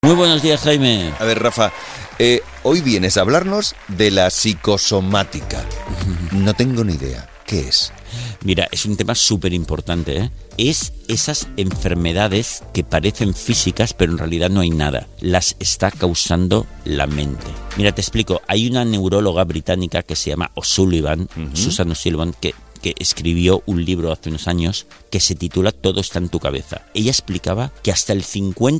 Muy buenos días, Jaime. A ver, Rafa, hoy vienes a hablarnos de la psicosomática. No tengo ni idea. ¿Qué es? Mira, es un tema súper importante, ¿eh? Es esas enfermedades que parecen físicas, pero en realidad no hay nada. Las está causando la mente. Mira, te explico. Hay una neuróloga británica que se llama O'Sullivan, Susan O'Sullivan, que escribió un libro hace unos años que se titula Todo está en tu cabeza. Ella explicaba que hasta el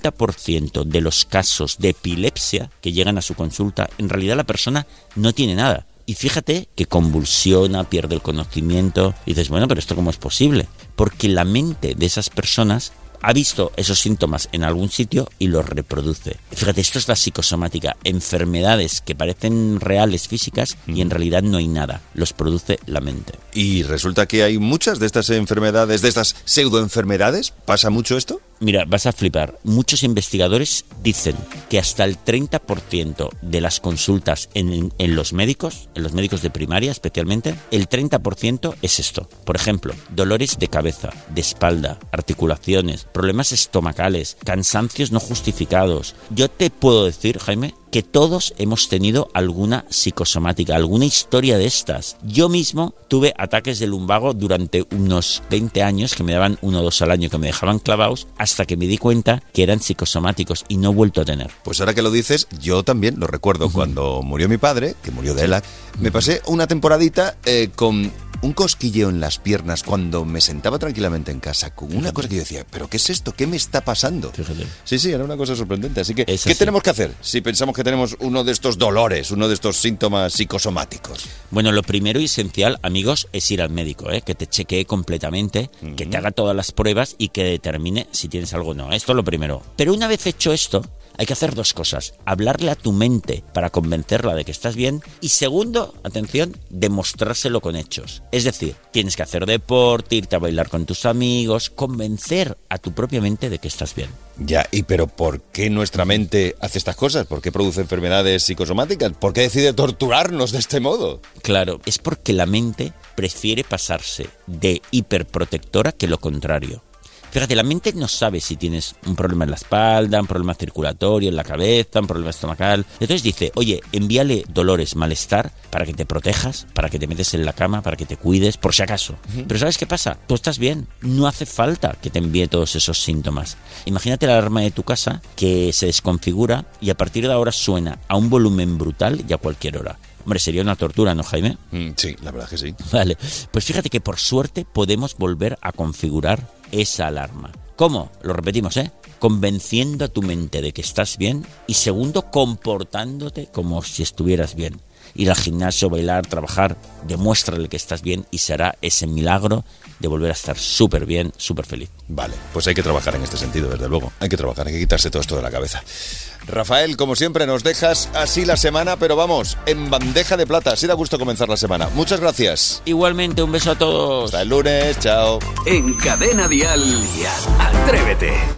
50% de los casos de epilepsia que llegan a su consulta, en realidad la persona no tiene nada. Y fíjate que convulsiona, pierde el conocimiento. Y dices, bueno, pero ¿esto cómo es posible? Porque la mente de esas personas ha visto esos síntomas en algún sitio y los reproduce. Fíjate, esto es la psicosomática. Enfermedades que parecen reales, físicas, y en realidad no hay nada. Los produce la mente. Y resulta que hay muchas de estas enfermedades, de estas pseudoenfermedades. ¿Pasa mucho esto? Mira, vas a flipar. Muchos investigadores dicen que hasta el 30% de las consultas en los médicos de primaria especialmente, el 30% es esto. Por ejemplo, dolores de cabeza, de espalda, articulaciones, problemas estomacales, cansancios no justificados. Yo te puedo decir, Jaime, que todos hemos tenido alguna psicosomática, alguna historia de estas. Yo mismo tuve ataques de lumbago durante unos 20 años, que me daban 1 o 2 al año, que me dejaban clavados, hasta que me di cuenta que eran psicosomáticos y no he vuelto a tener. Pues ahora que lo dices, yo también lo recuerdo. Cuando murió mi padre, que murió de ELA, me pasé una temporadita con un cosquilleo en las piernas cuando me sentaba tranquilamente en casa, con una cosa que yo decía, ¿pero qué es esto? ¿Qué me está pasando? Fíjate. Sí, era una cosa sorprendente. Así que, Es ¿qué así. tenemos que hacer si pensamos que tenemos uno de estos dolores, uno de estos síntomas psicosomáticos? Bueno, lo primero y esencial, amigos, es ir al médico, que te chequee completamente, que te haga todas las pruebas y que determine si tienes algo o no. Esto es lo primero. Pero una vez hecho esto, hay que hacer 2 cosas. Hablarle a tu mente para convencerla de que estás bien. Y segundo, atención, demostrárselo con hechos. Es decir, tienes que hacer deporte, irte a bailar con tus amigos, convencer a tu propia mente de que estás bien. Ya, pero ¿por qué nuestra mente hace estas cosas? ¿Por qué produce enfermedades psicosomáticas? ¿Por qué decide torturarnos de este modo? Claro, es porque la mente prefiere pasarse de hiperprotectora que lo contrario. Fíjate, la mente no sabe si tienes un problema en la espalda, un problema circulatorio en la cabeza, un problema estomacal. Entonces dice, oye, envíale dolores, malestar, para que te protejas, para que te metes en la cama, para que te cuides, por si acaso. Pero ¿sabes qué pasa? Tú estás bien. No hace falta que te envíe todos esos síntomas. Imagínate la alarma de tu casa que se desconfigura y a partir de ahora suena a un volumen brutal y a cualquier hora. Hombre, sería una tortura, ¿no, Jaime? Sí, la verdad que sí. Vale, pues fíjate que por suerte podemos volver a configurar esa alarma. ¿Cómo? Lo repetimos, convenciendo a tu mente de que estás bien y segundo, comportándote como si estuvieras bien. Ir al gimnasio, bailar, trabajar, demuéstrale que estás bien y será ese milagro de volver a estar súper bien, súper feliz. Vale, pues hay que trabajar en este sentido, desde luego. Hay que trabajar, hay que quitarse todo esto de la cabeza. Rafael, como siempre, nos dejas así la semana, pero vamos, en bandeja de plata. Así da gusto comenzar la semana. Muchas gracias. Igualmente, un beso a todos. Hasta el lunes, chao. En Cadena Dial, Atrévete.